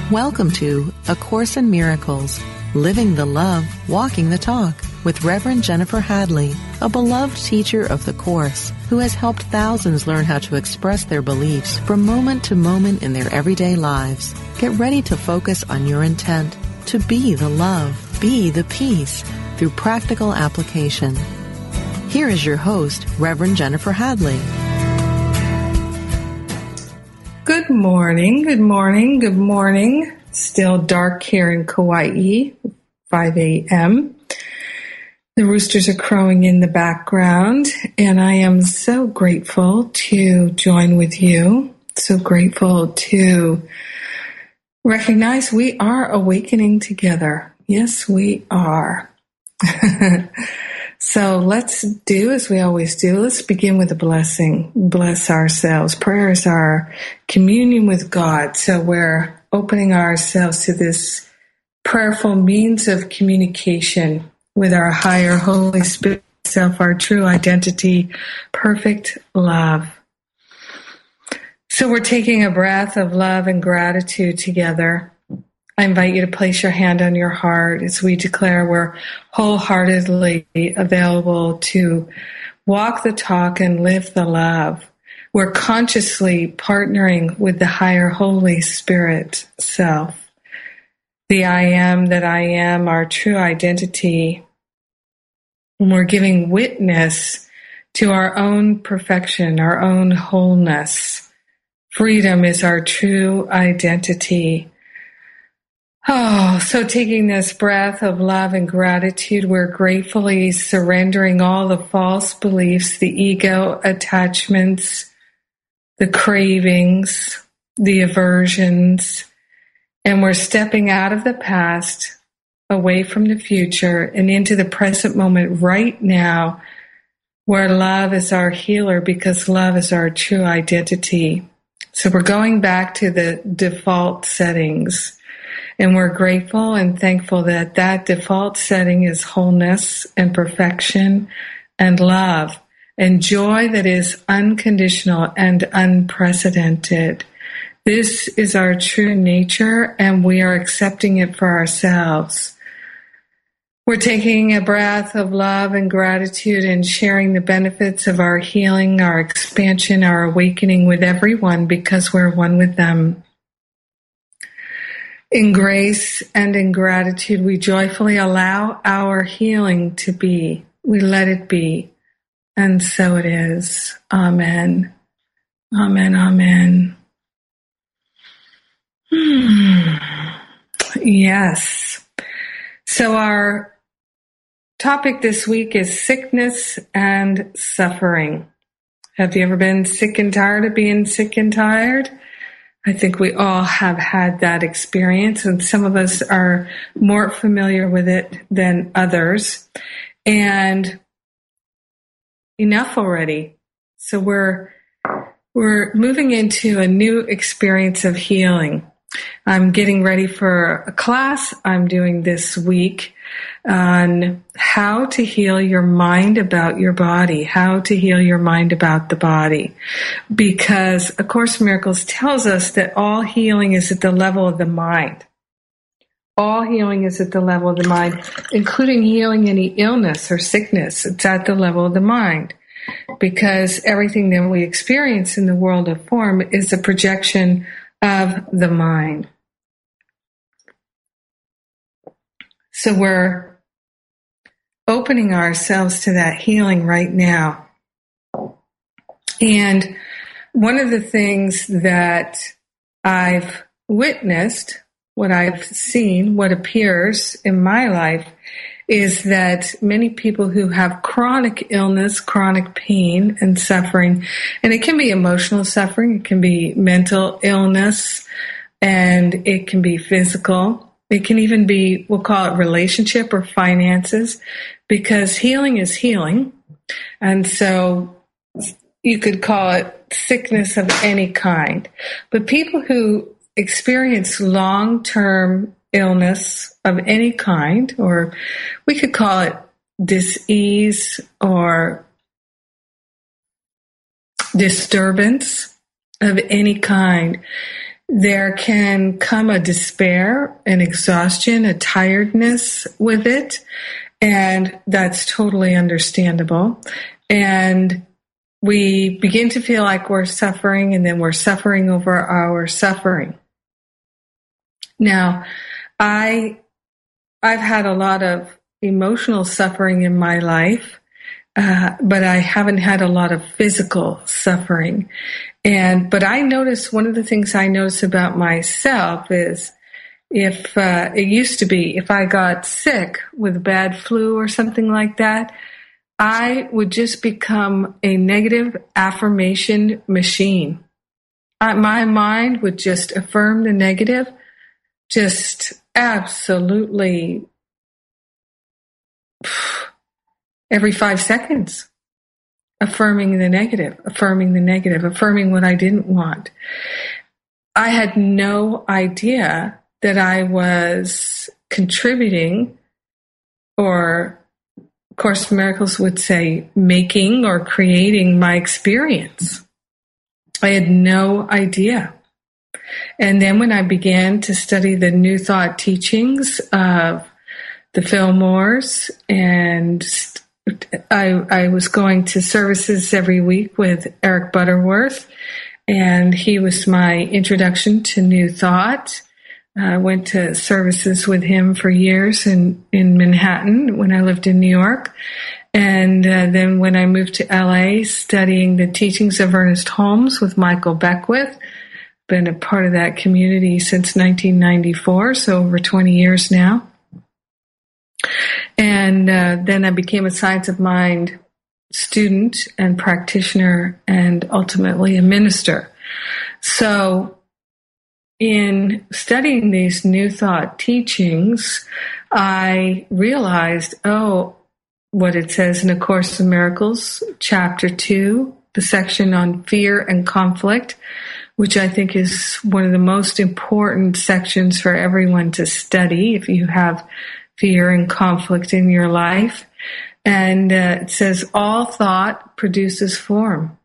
Welcome to A Course in Miracles, Living the Love, Walking the Talk, with Reverend Jennifer Hadley, a beloved teacher of the Course who has helped thousands learn how to express their beliefs from moment to moment in their everyday lives. Get ready to focus on your intent to be the love, be the peace, through practical application. Here is your host, Reverend Jennifer Hadley. Good morning, good morning, good morning. Still dark here in Kauai, 5 a.m. The roosters are crowing in the background, and I am so grateful to join with you. So grateful to recognize we are awakening together. Yes, we are. So let's do as we always do. Let's begin with a blessing. Bless ourselves. Prayer is our communion with God. So we're opening ourselves to this prayerful means of communication with our higher Holy Spirit self, our true identity, perfect love. So we're taking a breath of love and gratitude together. I invite you to place your hand on your heart as we declare we're wholeheartedly available to walk the talk and live the love. We're consciously partnering with the higher Holy Spirit self, the I am that I am, our true identity. And we're giving witness to our own perfection, our own wholeness. Freedom is our true identity. Oh, so taking this breath of love and gratitude, we're gratefully surrendering all the false beliefs, the ego attachments, the cravings, the aversions, and we're stepping out of the past, away from the future, and into the present moment right now, where love is our healer because love is our true identity. So we're going back to the default settings. And we're grateful and thankful that that default setting is wholeness and perfection and love and joy that is unconditional and unprecedented. This is our true nature, and we are accepting it for ourselves. We're taking a breath of love and gratitude and sharing the benefits of our healing, our expansion, our awakening with everyone because we're one with them. In grace and in gratitude, we joyfully allow our healing to be. We let it be. And so it is. Amen. Amen. Amen. Yes. So our topic this week is sickness and suffering. Have you ever been sick and tired of being sick and tired? I think we all have had that experience, and some of us are more familiar with it than others. And enough already. So we're moving into a new experience of healing. I'm getting ready for a class I'm doing this week on how to heal your mind about your body, how to heal your mind about the body. Because A Course in Miracles tells us that all healing is at the level of the mind. All healing is at the level of the mind, including healing any illness or sickness. It's at the level of the mind. Because everything that we experience in the world of form is a projection of the mind. So we're opening ourselves to that healing right now. And one of the things that I've witnessed, what I've seen, what appears in my life, is that many people who have chronic illness, chronic pain and suffering, and it can be emotional suffering, it can be mental illness, and it can be physical. It can even be, we'll call it relationship or finances, because healing is healing. And so you could call it sickness of any kind. But people who experience long-term illness of any kind, or we could call it dis-ease or disturbance of any kind, there can come a despair, an exhaustion, a tiredness with it, and that's totally understandable. And we begin to feel like we're suffering, and then we're suffering over our suffering. Now, I've had a lot of emotional suffering in my life, but I haven't had a lot of physical suffering. But I notice, one of the things I notice about myself is, if it used to be, if I got sick with a bad flu or something like that, I would just become a negative affirmation machine. My mind would just affirm the negative, just absolutely every 5 seconds, affirming the negative, affirming what I didn't want. I had no idea that I was contributing, or Course in Miracles would say, making or creating my experience. I had no idea. And then when I began to study the New Thought teachings of the Fillmores, and I was going to services every week with Eric Butterworth, and he was my introduction to New Thought. I went to services with him for years in Manhattan when I lived in New York. And then when I moved to LA, studying the teachings of Ernest Holmes with Michael Beckwith. Been a part of that community since 1994, so over 20 years now. And then I became a Science of Mind student and practitioner, and ultimately a minister. So in studying these New Thought teachings, I realized, what it says in A Course in Miracles, Chapter 2, the section on fear and conflict, which I think is one of the most important sections for everyone to study if you have fear and conflict in your life. And it says, all thought produces form.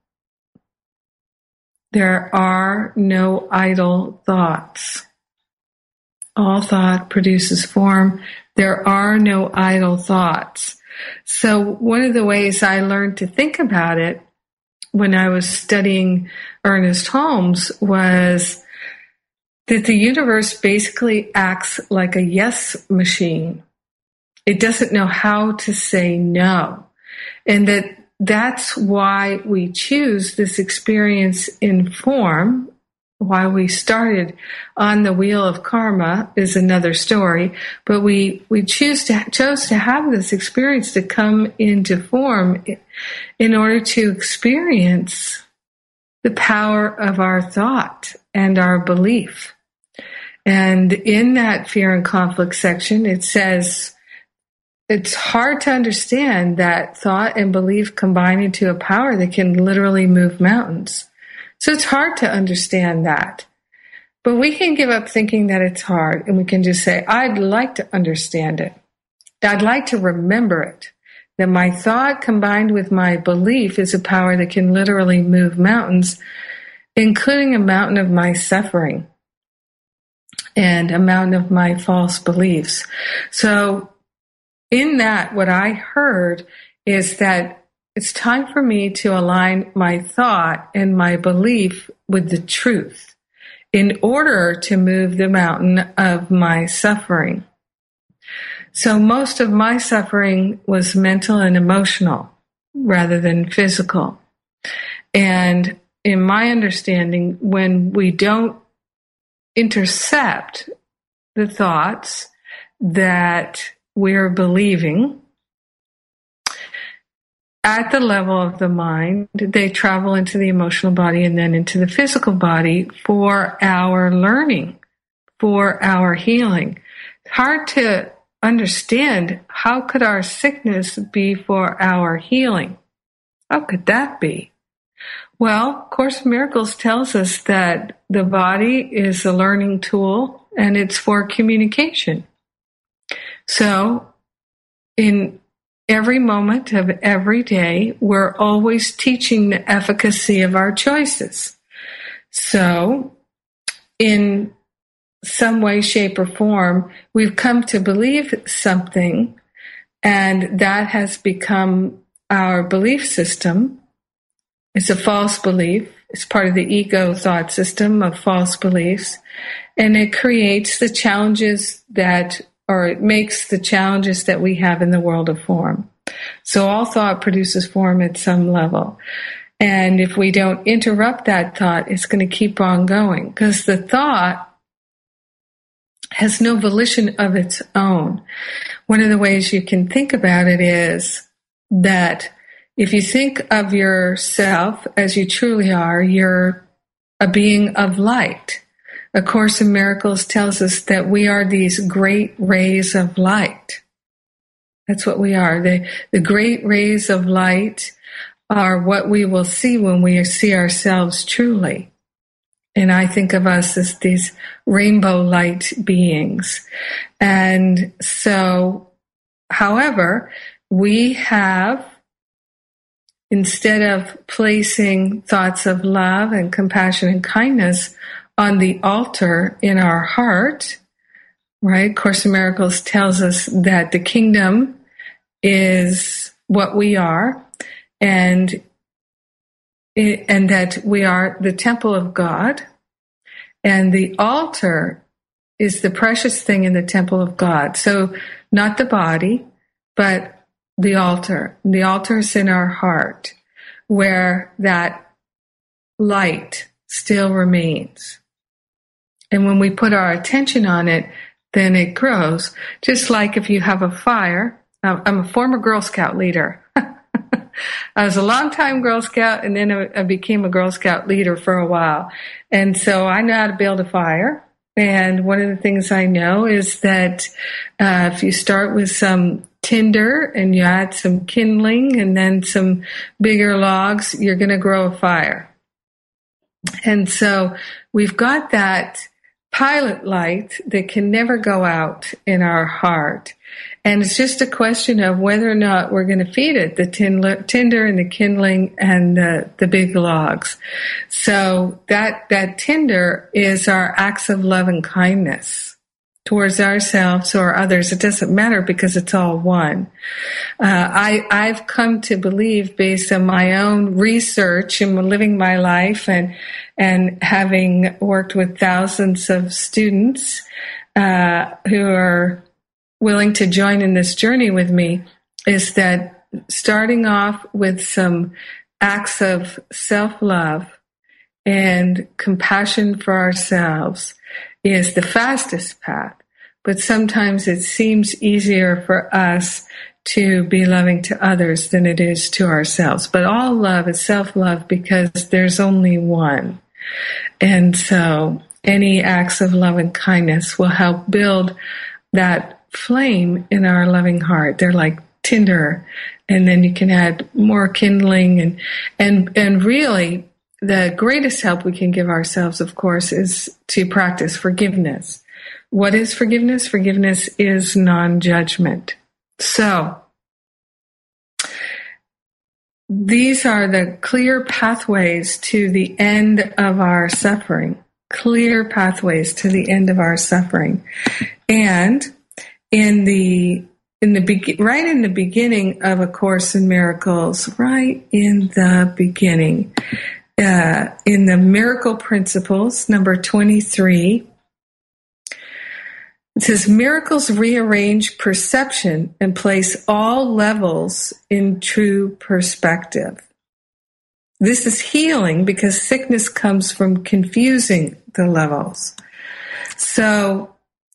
There are no idle thoughts. All thought produces form. There are no idle thoughts. So one of the ways I learned to think about it when I was studying Ernest Holmes was that the universe basically acts like a yes machine. It doesn't know how to say no. And that's why we choose this experience in form. Why we started on the wheel of karma is another story, but we chose to have this experience to come into form in order to experience the power of our thought and our belief. And in that fear and conflict section, it says, it's hard to understand that thought and belief combine into a power that can literally move mountains. So it's hard to understand that. But we can give up thinking that it's hard, and we can just say, I'd like to understand it. I'd like to remember it. That my thought combined with my belief is a power that can literally move mountains, including a mountain of my suffering and a mountain of my false beliefs. So in that, what I heard is that it's time for me to align my thought and my belief with the truth in order to move the mountain of my suffering. So most of my suffering was mental and emotional rather than physical. And in my understanding, when we don't intercept the thoughts that we're believing, at the level of the mind, they travel into the emotional body and then into the physical body for our learning, for our healing. It's hard to understand, how could our sickness be for our healing? How could that be? Well, Course in Miracles tells us that the body is a learning tool and it's for communication. So, in every moment of every day, we're always teaching the efficacy of our choices. So, in some way, shape, or form, we've come to believe something, and that has become our belief system. It's a false belief. It's part of the ego thought system of false beliefs. And it creates the challenges it makes the challenges that we have in the world of form. So all thought produces form at some level. And if we don't interrupt that thought, it's going to keep on going, because the thought has no volition of its own. One of the ways you can think about it is that if you think of yourself as you truly are, you're a being of light. A Course in Miracles tells us that we are these great rays of light. That's what we are. The great rays of light are what we will see when we see ourselves truly. And I think of us as these rainbow light beings. And so, however, we have, instead of placing thoughts of love and compassion and kindness on the altar in our heart, right? Course in Miracles tells us that the kingdom is what we are, and that we are the temple of God, and the altar is the precious thing in the temple of God. So not the body, but the altar. The altar is in our heart, where that light still remains. And when we put our attention on it, then it grows. Just like if you have a fire. I'm a former Girl Scout leader. I was a long-time Girl Scout, and then I became a Girl Scout leader for a while. And so I know how to build a fire. And one of the things I know is that if you start with some tinder and you add some kindling and then some bigger logs, you're going to grow a fire. And so we've got that pilot light that can never go out in our heart. And it's just a question of whether or not we're going to feed it the tinder and the kindling and the big logs. So that tinder is our acts of love and kindness towards ourselves or others. It doesn't matter, because it's all one. I've come to believe, based on my own research and living my life and having worked with thousands of students who are willing to join in this journey with me, is that starting off with some acts of self-love and compassion for ourselves is the fastest path. But sometimes it seems easier for us to be loving to others than it is to ourselves. But all love is self-love, because there's only one. And so any acts of love and kindness will help build that flame in our loving heart. They're like tinder, and then you can add more kindling, and really the greatest help we can give ourselves, of course, is to practice forgiveness. What is forgiveness? Forgiveness is non-judgment. So these are the clear pathways to the end of our suffering. Clear pathways to the end of our suffering. And right in the beginning of A Course in Miracles, right in the beginning, in the Miracle Principles, number 23, it says, miracles rearrange perception and place all levels in true perspective. This is healing, because sickness comes from confusing the levels. So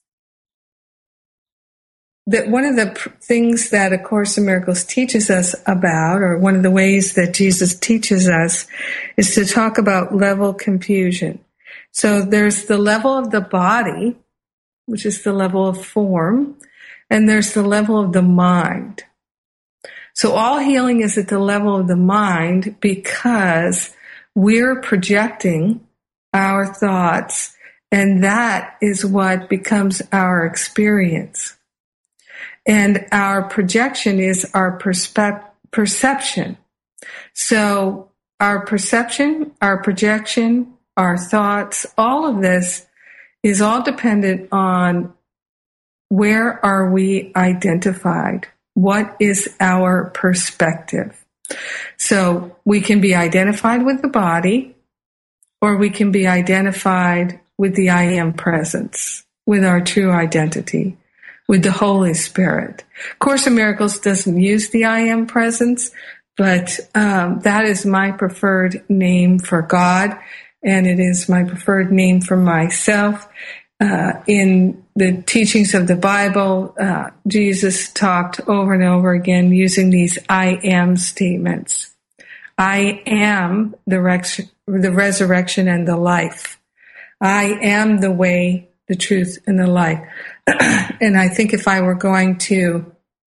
that one of the things that A Course in Miracles teaches us about, or one of the ways that Jesus teaches us, is to talk about level confusion. So there's the level of the body, which is the level of form, and there's the level of the mind. So all healing is at the level of the mind, because we're projecting our thoughts, and that is what becomes our experience. And our projection is our perception. So our perception, our projection, our thoughts, all of this is all dependent on where are we identified? What is our perspective? So we can be identified with the body, or we can be identified with the I Am presence, with our true identity, with the Holy Spirit. Course in Miracles doesn't use the I Am presence, but that is my preferred name for God, and it is my preferred name for myself. In the teachings of the Bible, Jesus talked over and over again using these I am statements. I am the resurrection and the life. I am the way, the truth, and the life. And I think if I were going to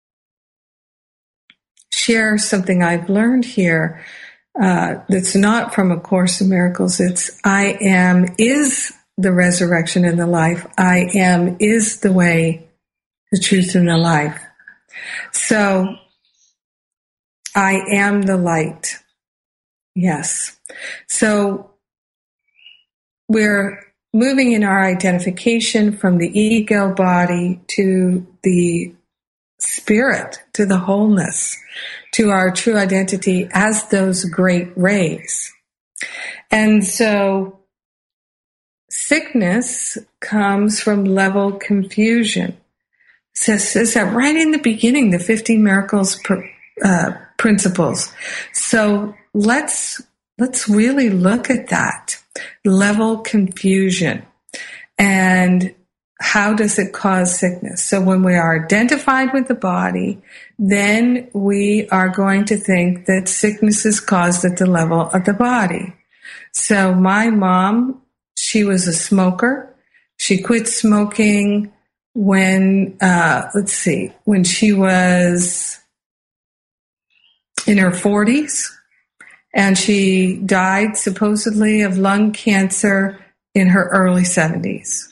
share something I've learned here that's not from A Course in Miracles, it's I am is the resurrection and the life. I am is the way, the truth, and the life. So I am the light. Yes. So we're moving in our identification from the ego body to the spirit, to the wholeness, to our true identity as those great rays. And so sickness comes from level confusion. It says that right in the beginning, the 15 miracles principles. So let's really look at that level confusion and how does it cause sickness. So when we are identified with the body, then we are going to think that sickness is caused at the level of the body. So my mom, she was a smoker. She quit smoking when when she was in her 40s. And she died supposedly of lung cancer in her early 70s.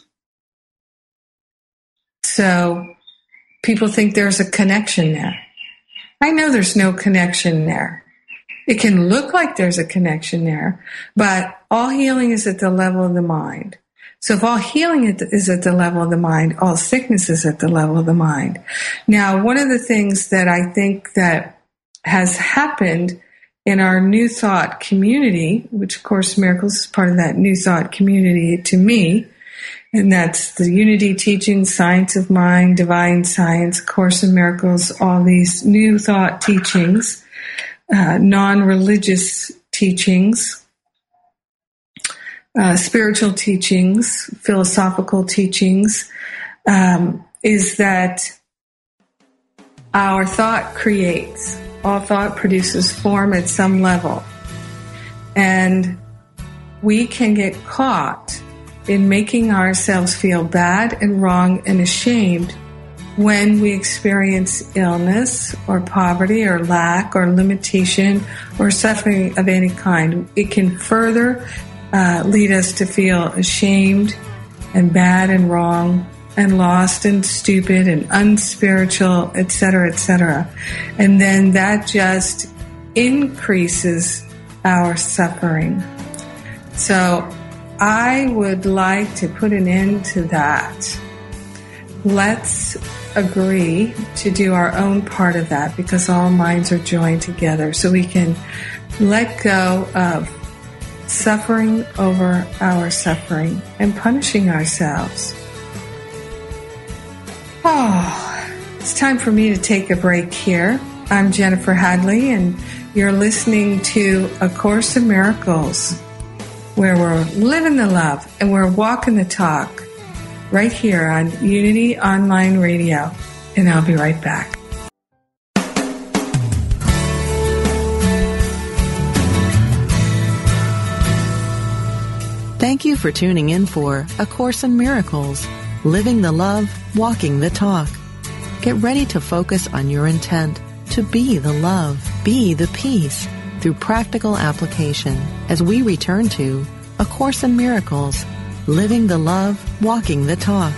So people think there's a connection there. I know there's no connection there. It can look like there's a connection there, but all healing is at the level of the mind. So if all healing is at the level of the mind, all sickness is at the level of the mind. Now, one of the things that I think that has happened in our New Thought community, which of course Miracles is part of that New Thought community to me, and that's the Unity Teaching, Science of Mind, Divine Science, Course in Miracles, all these New Thought teachings, non-religious teachings, spiritual teachings, philosophical teachings, is that our thought creates. All thought produces form at some level. And we can get caught in making ourselves feel bad and wrong and ashamed when we experience illness or poverty or lack or limitation or suffering of any kind. It can further lead us to feel ashamed and bad and wrong and lost and stupid and unspiritual, etc., etc. And then that just increases our suffering. So I would like to put an end to that. Let's agree to do our own part of that because all minds are joined together so we can let go of suffering over our suffering and punishing ourselves. Oh, it's time for me to take a break here. I'm Jennifer Hadley, and you're listening to A Course in Miracles, where we're living the love and we're walking the talk right here on Unity Online Radio. And I'll be right back. Thank you for tuning in for A Course in Miracles, living the love, walking the talk. Get ready to focus on your intent to be the love, be the peace through practical application as we return to A Course in Miracles, living the love, walking the talk.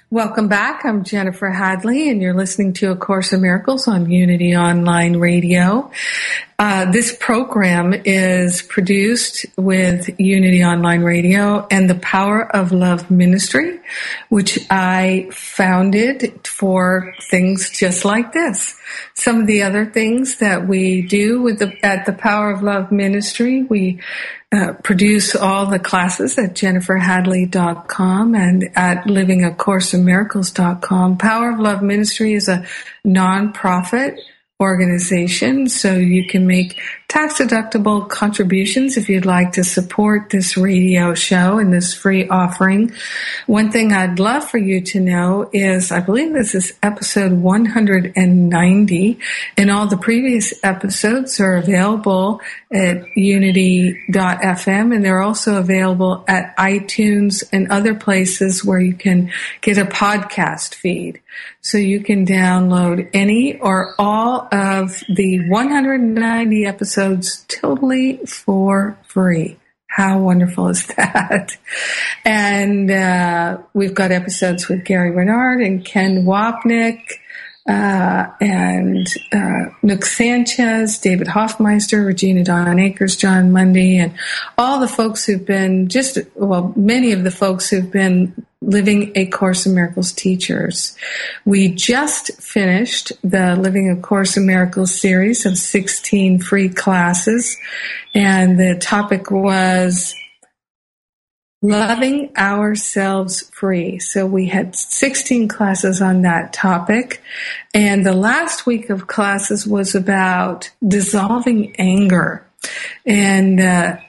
Welcome back. I'm Jennifer Hadley, and you're listening to A Course in Miracles on Unity Online Radio. This program is produced with Unity Online Radio and the Power of Love Ministry, which I founded for things just like this. Some of the other things that we do at the Power of Love Ministry, we produce all the classes at jenniferhadley.com and at livingacourseofmiracles.com. Power of Love Ministry is a nonprofit organization, so you can make tax-deductible contributions if you'd like to support this radio show and this free offering. One thing I'd love for you to know is, I believe this is episode 190, and all the previous episodes are available at unity.fm, and they're also available at iTunes and other places where you can get a podcast feed. So you can download any or all of the 190 episodes totally for free. How wonderful is that? And we've got episodes with Gary Renard and Ken Wapnick, and Nook Sanchez, David Hoffmeister, Regina Dawn Akers, John Mundy, and all the folks who've been many of the folks who've been Living A Course in Miracles teachers. We just finished the Living A Course in Miracles series of 16 free classes, and the topic was Loving Ourselves Free. So we had 16 classes on that topic, and the last week of classes was about dissolving anger. And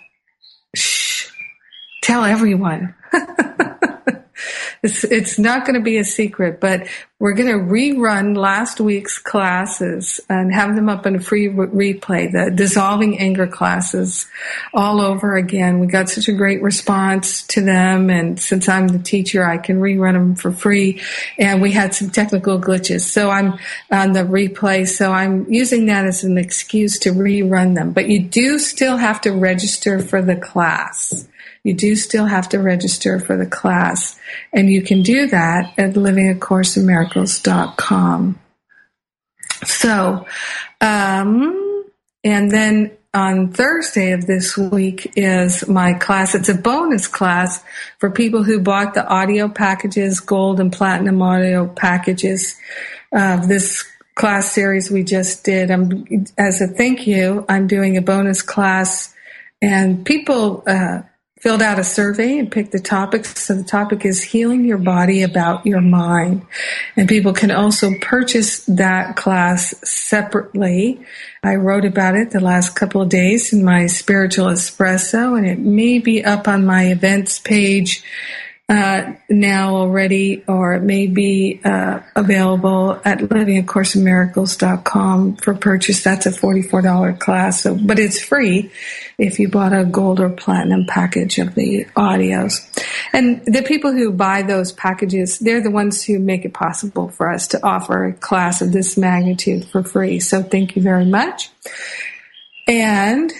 tell everyone. It's not going to be a secret, but we're going to rerun last week's classes and have them up in a free replay, the dissolving anger classes, all over again. We got such a great response to them, and since I'm the teacher, I can rerun them for free. And we had some technical glitches, so I'm on the replay, so I'm using that as an excuse to rerun them. But you do still have to register for the class. You do still have to register for the class, and you can do that at livingacourseofmiracles.com. So, and then on Thursday of this week is my class. It's a bonus class for people who bought the audio packages, gold and platinum audio packages of this class series we just did. As a thank you, I'm doing a bonus class, and people filled out a survey and picked the topics. So the topic is healing your body about your mind. And people can also purchase that class separately. I wrote about it the last couple of days in my Spiritual Espresso, and it may be up on my events page now already, or it may be available at livingacourseofmiracles.com for purchase. That's a $44 class, but it's free if you bought a gold or platinum package of the audios. And the people who buy those packages, they're the ones who make it possible for us to offer a class of this magnitude for free. So thank you very much. And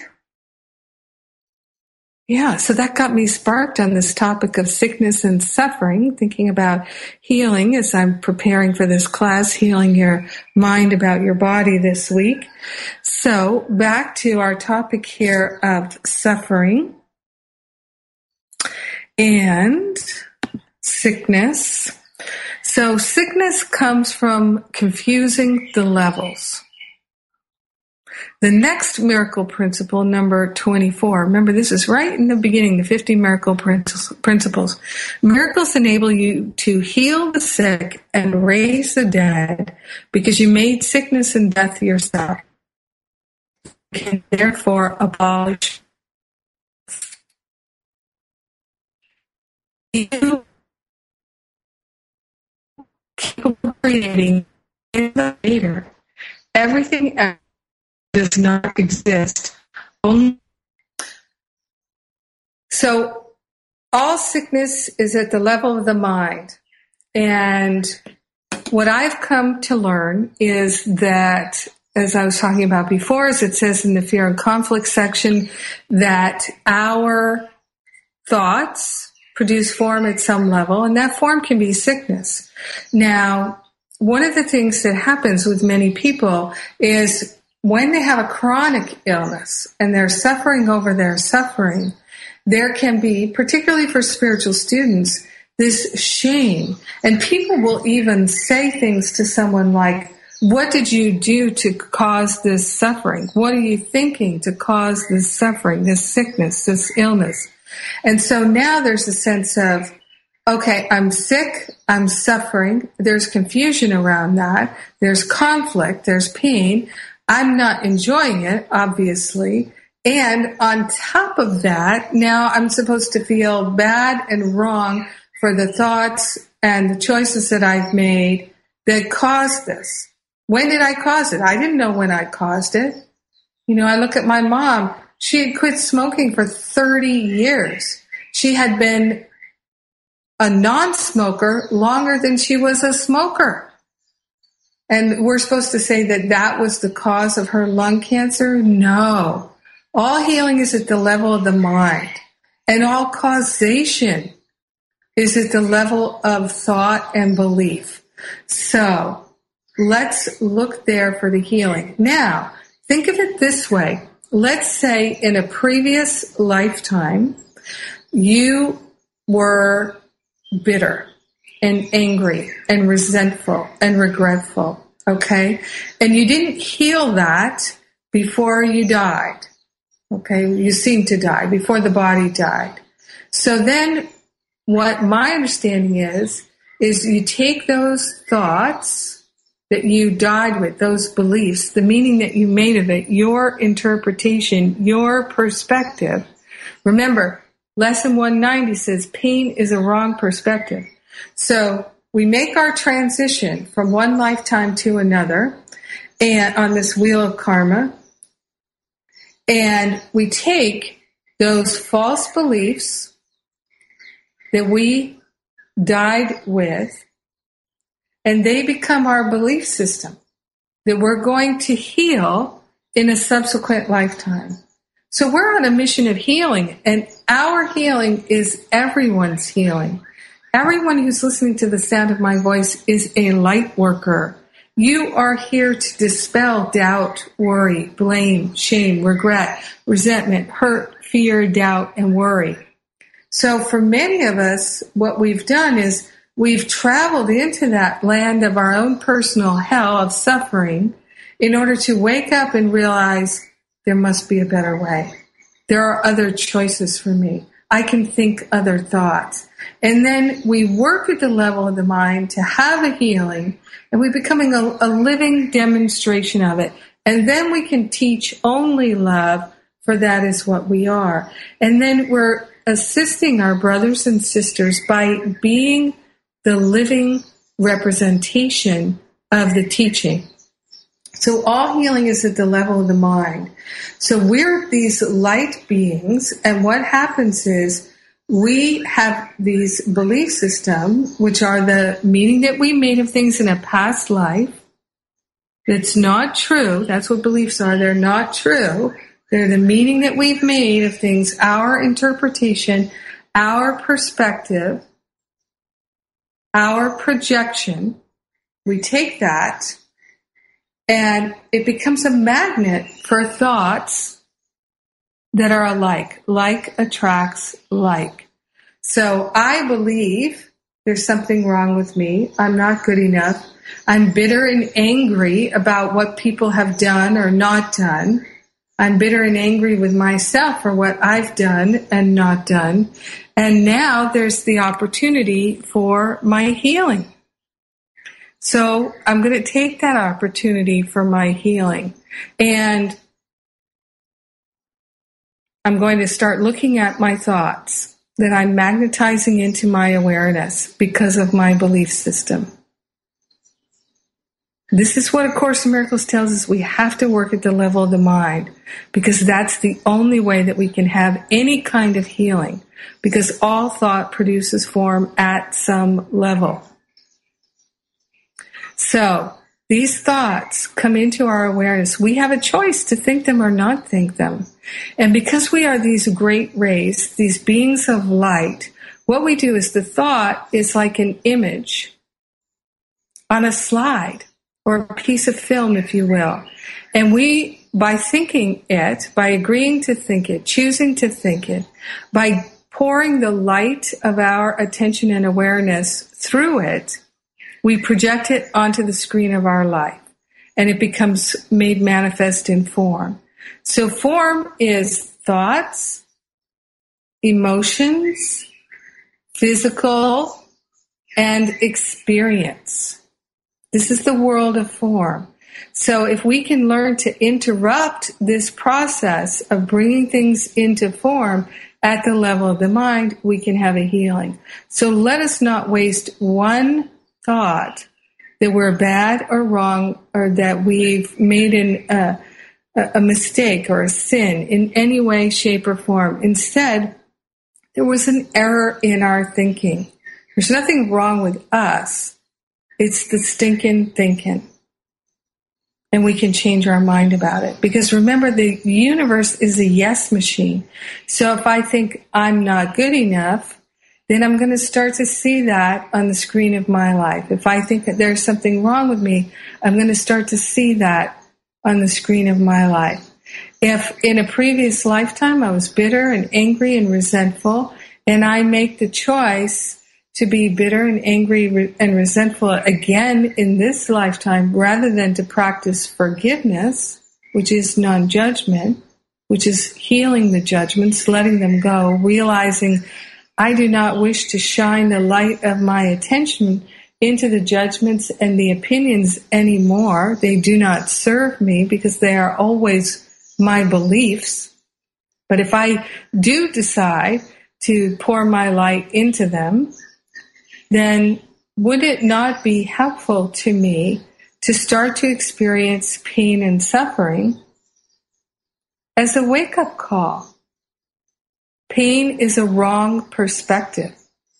yeah, so that got me sparked on this topic of sickness and suffering, thinking about healing as I'm preparing for this class, healing your mind about your body this week. So back to our topic here of suffering and sickness. So sickness comes from confusing the levels. The next miracle principle, number 24, remember this is right in the beginning, the 50 miracle principles. Miracles enable you to heal the sick and raise the dead because you made sickness and death yourself. You can therefore abolish. You keep creating innovator. Everything else does not exist. So all sickness is at the level of the mind. And what I've come to learn is that, as I was talking about before, as it says in the fear and conflict section, that our thoughts produce form at some level, and that form can be sickness. Now, one of the things that happens with many people is when they have a chronic illness and they're suffering over their suffering, there can be, particularly for spiritual students, this shame. And people will even say things to someone like, what did you do to cause this suffering? What are you thinking to cause this suffering, this sickness, this illness? And so now there's a sense of, okay, I'm sick, I'm suffering, there's confusion around that, there's conflict, there's pain, I'm not enjoying it, obviously, and on top of that, now I'm supposed to feel bad and wrong for the thoughts and the choices that I've made that caused this. When did I cause it? I didn't know when I caused it. You know, I look at my mom, she had quit smoking for 30 years. She had been a non-smoker longer than she was a smoker. And we're supposed to say that that was the cause of her lung cancer? No. All healing is at the level of the mind. And all causation is at the level of thought and belief. So let's look there for the healing. Now, think of it this way. Let's say in a previous lifetime, you were bitter and angry and resentful and regretful, okay? And you didn't heal that before you died, okay? You seemed to die before the body died. So then what my understanding is you take those thoughts that you died with, those beliefs, the meaning that you made of it, your interpretation, your perspective. Remember, Lesson 190 says pain is a wrong perspective. So we make our transition from one lifetime to another and on this wheel of karma, and we take those false beliefs that we died with, and they become our belief system that we're going to heal in a subsequent lifetime. So we're on a mission of healing, and our healing is everyone's healing. Everyone who's listening to the sound of my voice is a light worker. You are here to dispel doubt, worry, blame, shame, regret, resentment, hurt, fear, doubt, and worry. So for many of us, what we've done is we've traveled into that land of our own personal hell of suffering in order to wake up and realize there must be a better way. There are other choices for me. I can think other thoughts. And then we work at the level of the mind to have a healing, and we're becoming a living demonstration of it. And then we can teach only love, for that is what we are. And then we're assisting our brothers and sisters by being the living representation of the teaching. So all healing is at the level of the mind. So we're these light beings, and what happens is we have these belief systems, which are the meaning that we made of things in a past life. That's not true. That's what beliefs are. They're not true. They're the meaning that we've made of things, our interpretation, our perspective, our projection. We take that, and it becomes a magnet for thoughts that are alike. Like attracts like. So I believe there's something wrong with me. I'm not good enough. I'm bitter and angry about what people have done or not done. I'm bitter and angry with myself for what I've done and not done. And now there's the opportunity for my healing. So I'm going to take that opportunity for my healing. And I'm going to start looking at my thoughts that I'm magnetizing into my awareness because of my belief system. This is what A Course in Miracles tells us. We have to work at the level of the mind, because that's the only way that we can have any kind of healing, because all thought produces form at some level. So these thoughts come into our awareness. We have a choice to think them or not think them. And because we are these great rays, these beings of light, what we do is the thought is like an image on a slide or a piece of film, if you will. And we, by thinking it, by agreeing to think it, choosing to think it, by pouring the light of our attention and awareness through it, we project it onto the screen of our life, and it becomes made manifest in form. So form is thoughts, emotions, physical, and experience. This is the world of form. So if we can learn to interrupt this process of bringing things into form at the level of the mind, we can have a healing. So let us not waste one thought that we're bad or wrong or that we've made a mistake or a sin in any way, shape, or form. Instead, there was an error in our thinking. There's nothing wrong with us. It's the stinking thinking. And we can change our mind about it. Because remember, the universe is a yes machine. So if I think I'm not good enough, then I'm going to start to see that on the screen of my life. If I think that there's something wrong with me, I'm going to start to see that on the screen of my life. If in a previous lifetime I was bitter and angry and resentful, and I make the choice to be bitter and angry and resentful again in this lifetime, rather than to practice forgiveness, which is non-judgment, which is healing the judgments, letting them go, realizing I do not wish to shine the light of my attention into the judgments and the opinions anymore. They do not serve me because they are always my beliefs. But if I do decide to pour my light into them, then would it not be helpful to me to start to experience pain and suffering as a wake-up call? Pain is a wrong perspective.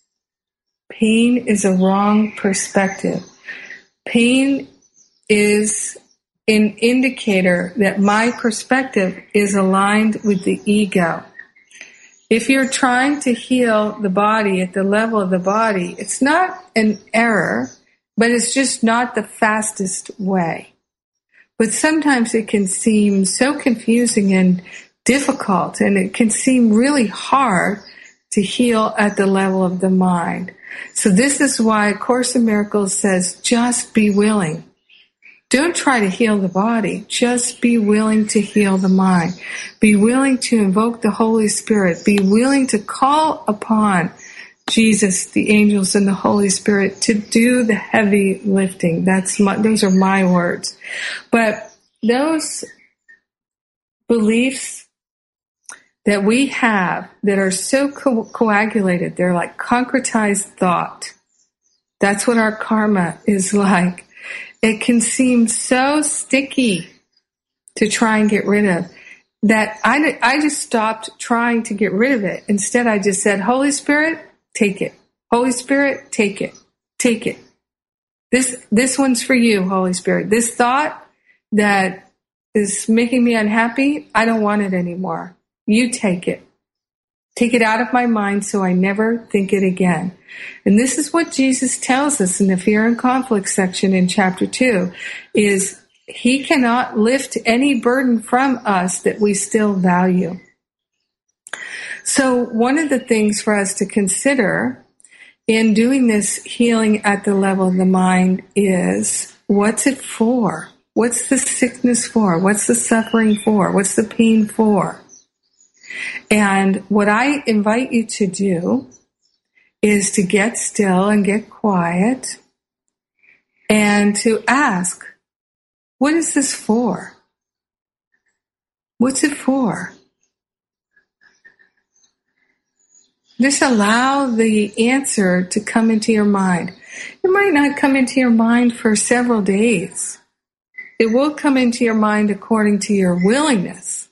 Pain is a wrong perspective. Pain is an indicator that my perspective is aligned with the ego. If you're trying to heal the body at the level of the body, it's not an error, but it's just not the fastest way. But sometimes it can seem so confusing and difficult, and it can seem really hard to heal at the level of the mind. So this is why A Course in Miracles says, just be willing. Don't try to heal the body. Just be willing to heal the mind. Be willing to invoke the Holy Spirit. Be willing to call upon Jesus, the angels, and the Holy Spirit to do the heavy lifting. Those are my words. But those beliefs that we have that are so coagulated, they're like concretized thought. That's what our karma is like. It can seem so sticky to try and get rid of that I just stopped trying to get rid of it. Instead, I just said, Holy Spirit, take it. Holy Spirit, take it. Take it. This one's for you, Holy Spirit. This thought that is making me unhappy, I don't want it anymore. You take it. Take it out of my mind so I never think it again. And this is what Jesus tells us in the Fear and Conflict section in chapter 2, is he cannot lift any burden from us that we still value. So one of the things for us to consider in doing this healing at the level of the mind is, what's it for? What's the sickness for? What's the suffering for? What's the pain for? And what I invite you to do is to get still and get quiet and to ask, what is this for? What's it for? Just allow the answer to come into your mind. It might not come into your mind for several days. It will come into your mind according to your willingness.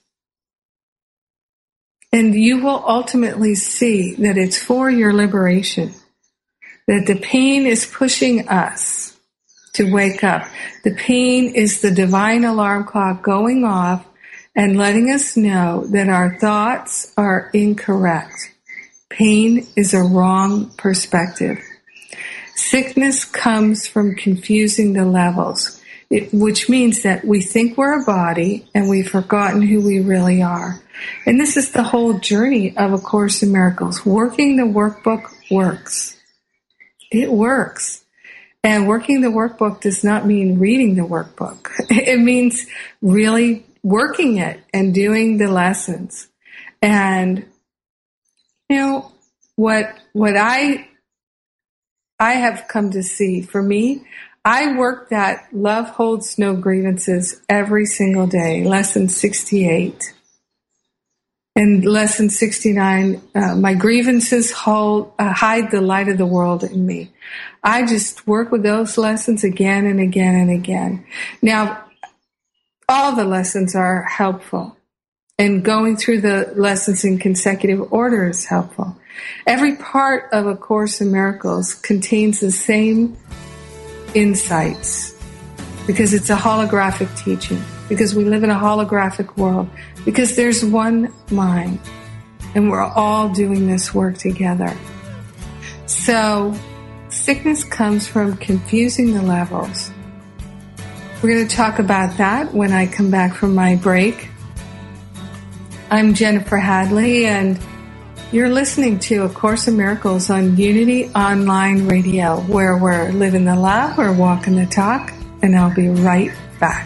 And you will ultimately see that it's for your liberation, that the pain is pushing us to wake up. The pain is the divine alarm clock going off and letting us know that our thoughts are incorrect. Pain is a wrong perspective. Sickness comes from confusing the levels, which means that we think we're a body and we've forgotten who we really are. And this is the whole journey of A Course in Miracles. Working the workbook works. It works. And working the workbook does not mean reading the workbook. It means really working it and doing the lessons. And, you know, what I have come to see, for me, I work that love holds no grievances every single day, lesson 68. And lesson 69, my grievances hide the light of the world in me. I just work with those lessons again and again and again. Now, all the lessons are helpful, and going through the lessons in consecutive order is helpful. Every part of A Course in Miracles contains the same insights because it's a holographic teaching, because we live in a holographic world, because there's one mind, and we're all doing this work together. So, sickness comes from confusing the levels. We're going to talk about that when I come back from my break. I'm Jennifer Hadley, and you're listening to A Course in Miracles on Unity Online Radio, where we're living the love, we're walking the talk, and I'll be right back.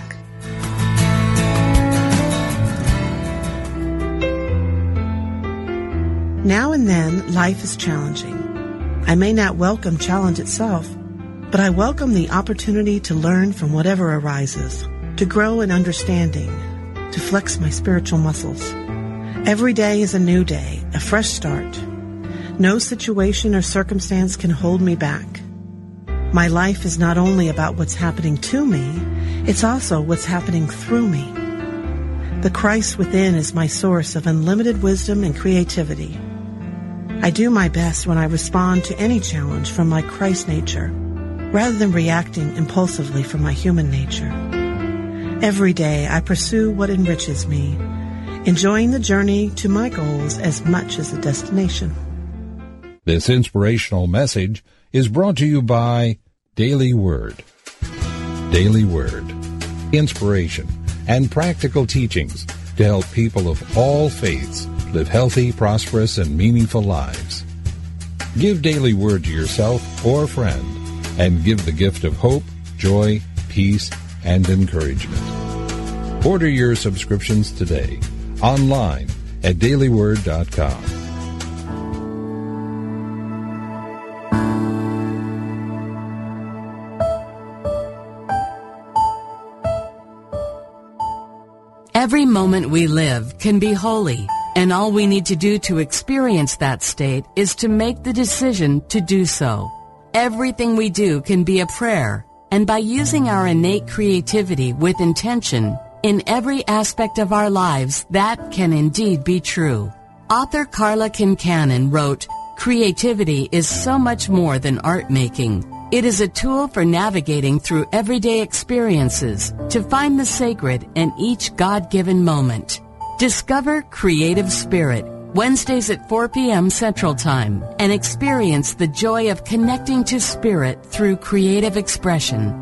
Now and then, life is challenging. I may not welcome challenge itself, but I welcome the opportunity to learn from whatever arises, to grow in understanding, to flex my spiritual muscles. Every day is a new day, a fresh start. No situation or circumstance can hold me back. My life is not only about what's happening to me, it's also what's happening through me. The Christ within is my source of unlimited wisdom and creativity. I do my best when I respond to any challenge from my Christ nature, rather than reacting impulsively from my human nature. Every day I pursue what enriches me, enjoying the journey to my goals as much as the destination. This inspirational message is brought to you by Daily Word. Daily Word. Inspiration and practical teachings to help people of all faiths live healthy, prosperous, and meaningful lives. Give Daily Word to yourself or a friend, and give the gift of hope, joy, peace, and encouragement. Order your subscriptions today, online at dailyword.com. Every moment we live can be holy, and all we need to do to experience that state is to make the decision to do so. Everything we do can be a prayer, and by using our innate creativity with intention in every aspect of our lives, that can indeed be true. Author Carla Kincannon wrote, "Creativity is so much more than art making. It is a tool for navigating through everyday experiences to find the sacred in each God-given moment." Discover Creative Spirit, Wednesdays at 4 p.m. Central Time, and experience the joy of connecting to Spirit through creative expression.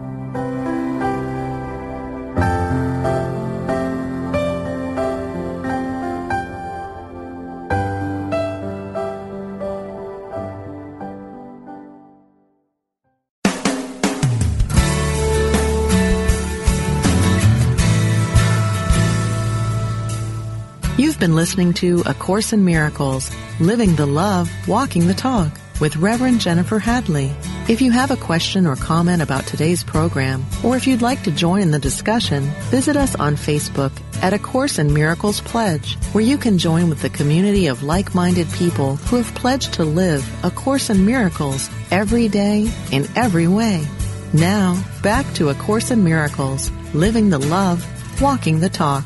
You've been listening to A Course in Miracles, Living the Love, Walking the Talk, with Reverend Jennifer Hadley. If you have a question or comment about today's program, or if you'd like to join in the discussion, visit us on Facebook at A Course in Miracles Pledge, where you can join with the community of like-minded people who have pledged to live A Course in Miracles every day in every way. Now, back to A Course in Miracles, Living the Love, Walking the Talk.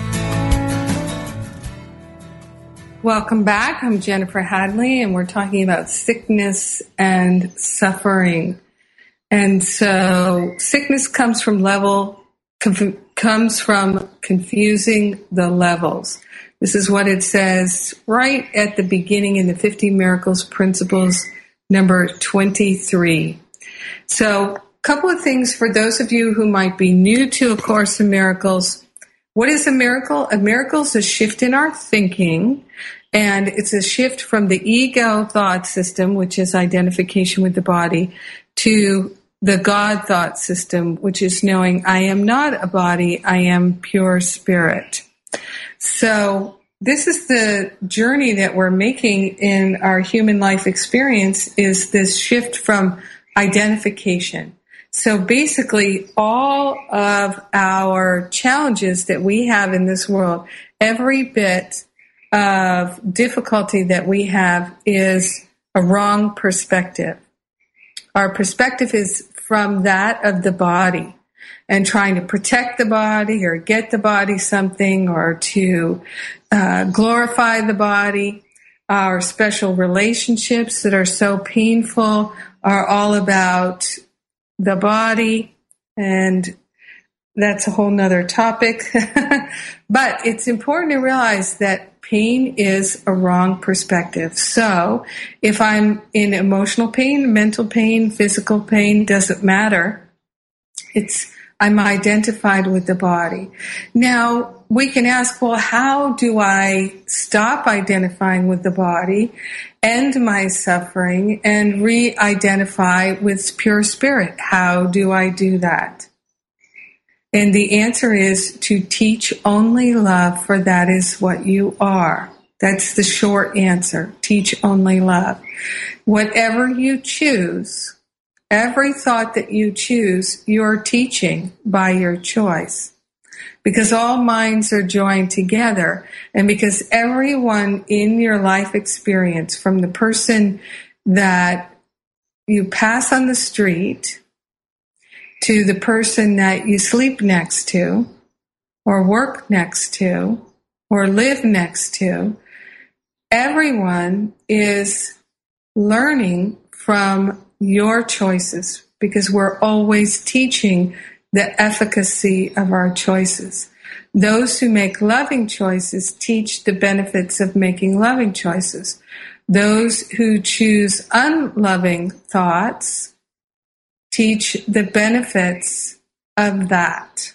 Welcome back. I'm Jennifer Hadley, and we're talking about sickness and suffering. And so sickness comes from confusing the levels. This is what it says right at the beginning in the 50 Miracles Principles, number 23. So a couple of things for those of you who might be new to A Course in Miracles. What is a miracle? A miracle is a shift in our thinking, and it's a shift from the ego thought system, which is identification with the body, to the God thought system, which is knowing I am not a body, I am pure spirit. So this is the journey that we're making in our human life experience, is this shift from identification. So basically, all of our challenges that we have in this world, every bit of difficulty that we have is a wrong perspective. Our perspective is from that of the body and trying to protect the body or get the body something or to glorify the body. Our special relationships that are so painful are all about the body, and that's a whole nother topic. But it's important to realize that pain is a wrong perspective. So if I'm in emotional pain, mental pain, physical pain, doesn't matter. I'm identified with the body. Now, we can ask, well, how do I stop identifying with the body, end my suffering, and re-identify with pure spirit? How do I do that? And the answer is to teach only love, for that is what you are. That's the short answer. Teach only love. Whatever you choose, every thought that you choose, you're teaching by your choice. Because all minds are joined together, and because everyone in your life experience, from the person that you pass on the street to the person that you sleep next to or work next to or live next to, everyone is learning from your choices, because we're always teaching the efficacy of our choices. Those who make loving choices teach the benefits of making loving choices. Those who choose unloving thoughts teach the benefits of that.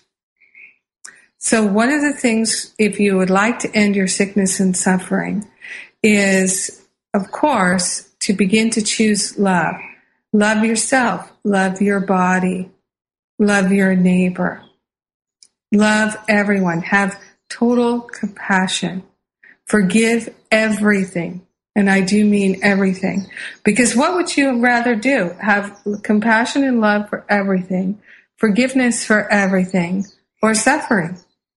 So one of the things, if you would like to end your sickness and suffering, is, of course, to begin to choose love. Love yourself. Love your body. Love your neighbor. Love everyone. Have total compassion. Forgive everything. And I do mean everything. Because what would you rather do? Have compassion and love for everything, forgiveness for everything, or suffering?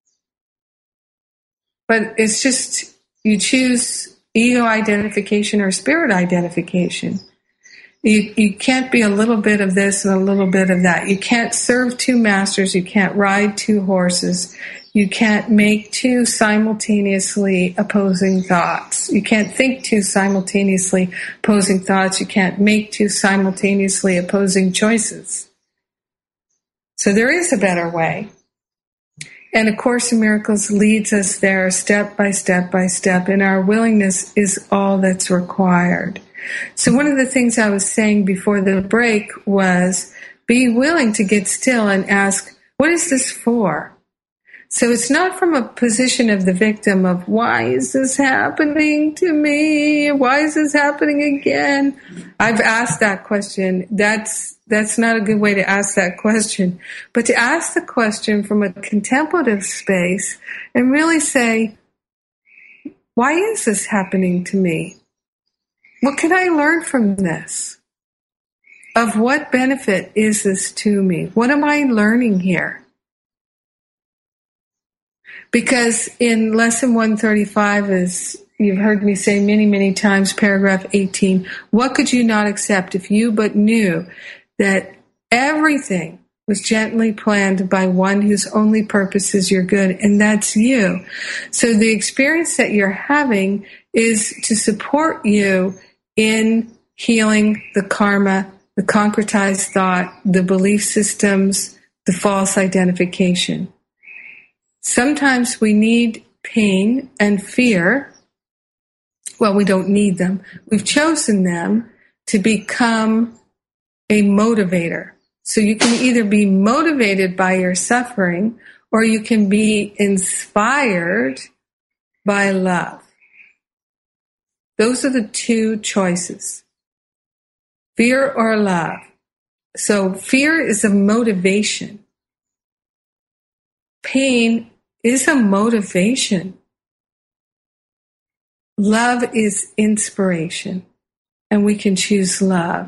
But it's just, you choose ego identification or spirit identification. You can't be a little bit of this and a little bit of that. You can't serve two masters. You can't ride two horses. You can't make two simultaneously opposing thoughts. You can't think two simultaneously opposing thoughts. You can't make two simultaneously opposing choices. So there is a better way. And A Course in Miracles leads us there step by step by step, and our willingness is all that's required. So one of the things I was saying before the break was be willing to get still and ask, what is this for? So it's not from a position of the victim of, why is this happening to me? Why is this happening again? I've asked that question. That's not a good way to ask that question. But to ask the question from a contemplative space and really say, why is this happening to me? What can I learn from this? Of what benefit is this to me? What am I learning here? Because in Lesson 135, as you've heard me say many, many times, paragraph 18, what could you not accept if you but knew that everything was gently planned by one whose only purpose is your good, and that's you. So the experience that you're having is to support you in healing the karma, the concretized thought, the belief systems, the false identification. Sometimes we need pain and fear. Well, we don't need them. We've chosen them to become a motivator. So you can either be motivated by your suffering or you can be inspired by love. Those are the two choices. Fear or love. So fear is a motivation. Pain is a motivation. Love is inspiration, and we can choose love.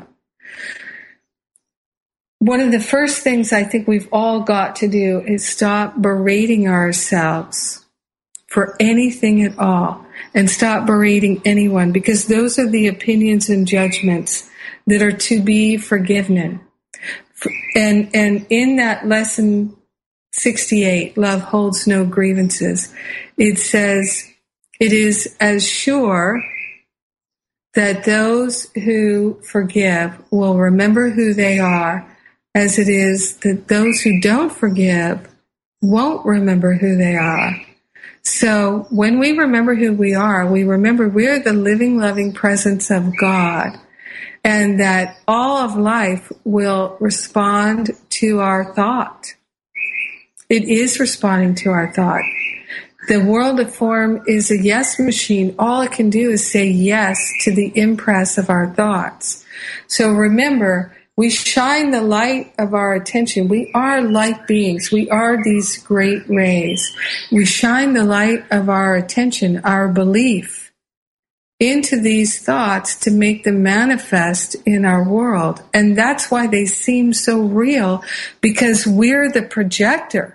One of the first things I think we've all got to do is stop berating ourselves for anything at all, and stop berating anyone, because those are the opinions and judgments that are to be forgiven. And in that lesson 68, Love Holds No Grievances, it says, it is as sure that those who forgive will remember who they are as it is that those who don't forgive won't remember who they are. So when we remember who we are, we remember we're the living, loving presence of God, and that all of life will respond to our thought. It is responding to our thought. The world of form is a yes machine. All it can do is say yes to the impress of our thoughts. So remember, we shine the light of our attention. We are light beings. We are these great rays. We shine the light of our attention, our belief, into these thoughts to make them manifest in our world. And that's why they seem so real, because we're the projector.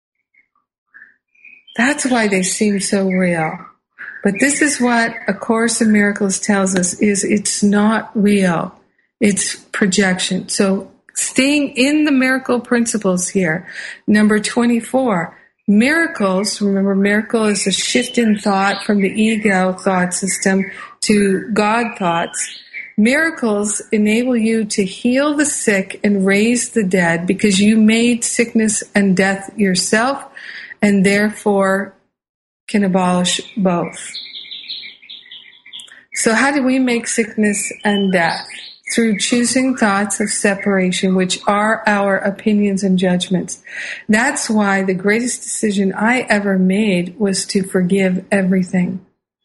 That's why they seem so real. But this is what A Course in Miracles tells us, is it's not real. It's projection. So staying in the miracle principles here. Number 24, miracles. Remember, miracle is a shift in thought from the ego thought system to God thoughts. Miracles enable you to heal the sick and raise the dead because you made sickness and death yourself, and therefore can abolish both. So how do we make sickness and death? Through choosing thoughts of separation, which are our opinions and judgments. That's why the greatest decision I ever made was to forgive everything.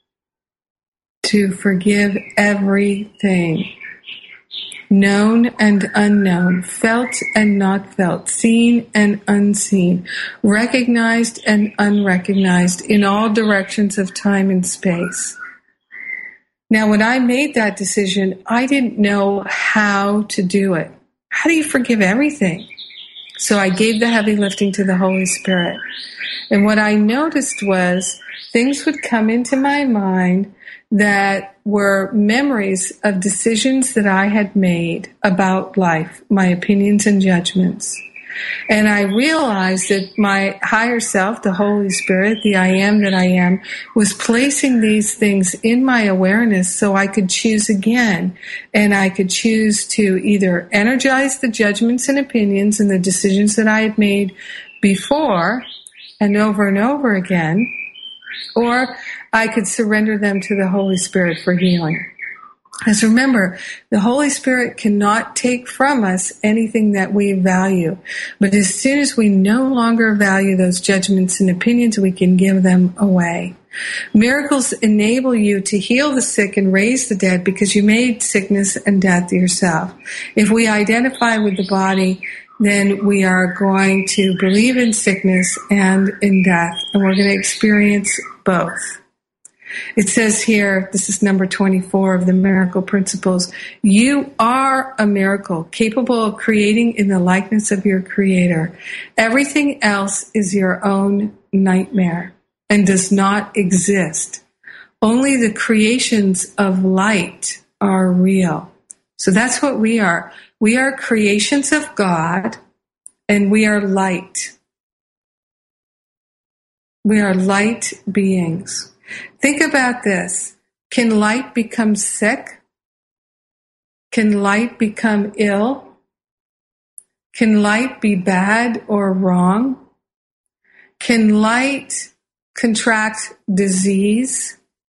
To forgive everything. Known and unknown, felt and not felt, seen and unseen, recognized and unrecognized in all directions of time and space. Now, when I made that decision, I didn't know how to do it. How do you forgive everything? So I gave the heavy lifting to the Holy Spirit. And what I noticed was things would come into my mind that were memories of decisions that I had made about life, my opinions and judgments. And I realized that my higher self, the Holy Spirit, the I am that I am, was placing these things in my awareness so I could choose again. And I could choose to either energize the judgments and opinions and the decisions that I had made before and over again, or I could surrender them to the Holy Spirit for healing. Because remember, the Holy Spirit cannot take from us anything that we value. But as soon as we no longer value those judgments and opinions, we can give them away. Miracles enable you to heal the sick and raise the dead because you made sickness and death yourself. If we identify with the body, then we are going to believe in sickness and in death, and we're going to experience both. It says here, this is number 24 of the Miracle Principles, you are a miracle, capable of creating in the likeness of your Creator. Everything else is your own nightmare and does not exist. Only the creations of light are real. So that's what we are. We are creations of God, and we are light. We are light beings. Think about this. Can light become sick? Can light become ill? Can light be bad or wrong? Can light contract disease?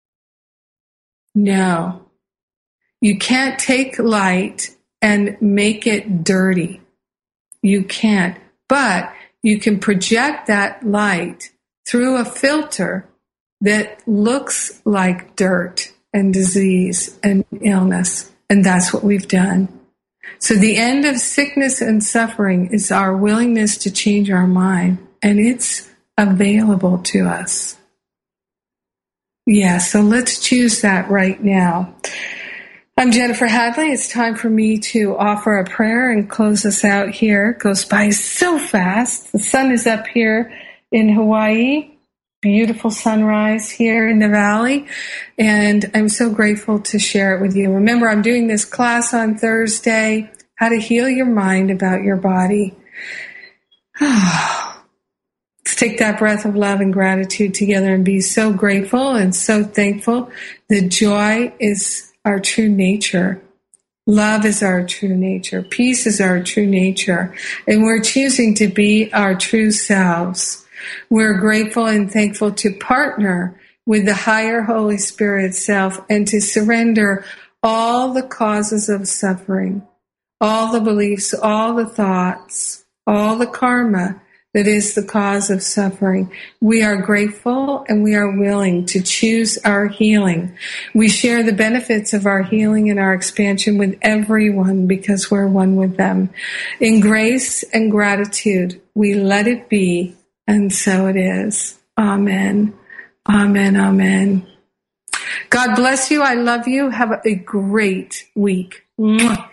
No. You can't take light and make it dirty. You can't. But you can project that light through a filter that looks like dirt and disease and illness. And that's what we've done. So the end of sickness and suffering is our willingness to change our mind. And it's available to us. Yeah, so let's choose that right now. I'm Jennifer Hadley. It's time for me to offer a prayer and close us out here. It goes by so fast. The sun is up here in Hawaii. Beautiful sunrise here in the valley. And I'm so grateful to share it with you. Remember, I'm doing this class on Thursday, how to heal your mind about your body. Let's take that breath of love and gratitude together and be so grateful and so thankful that joy is our true nature. Love is our true nature. Peace is our true nature. And we're choosing to be our true selves. We're grateful and thankful to partner with the higher Holy Spirit self and to surrender all the causes of suffering, all the beliefs, all the thoughts, all the karma that is the cause of suffering. We are grateful and we are willing to choose our healing. We share the benefits of our healing and our expansion with everyone because we're one with them. In grace and gratitude, we let it be, and so it is. Amen. Amen. Amen. God bless you. I love you. Have a great week. Mwah.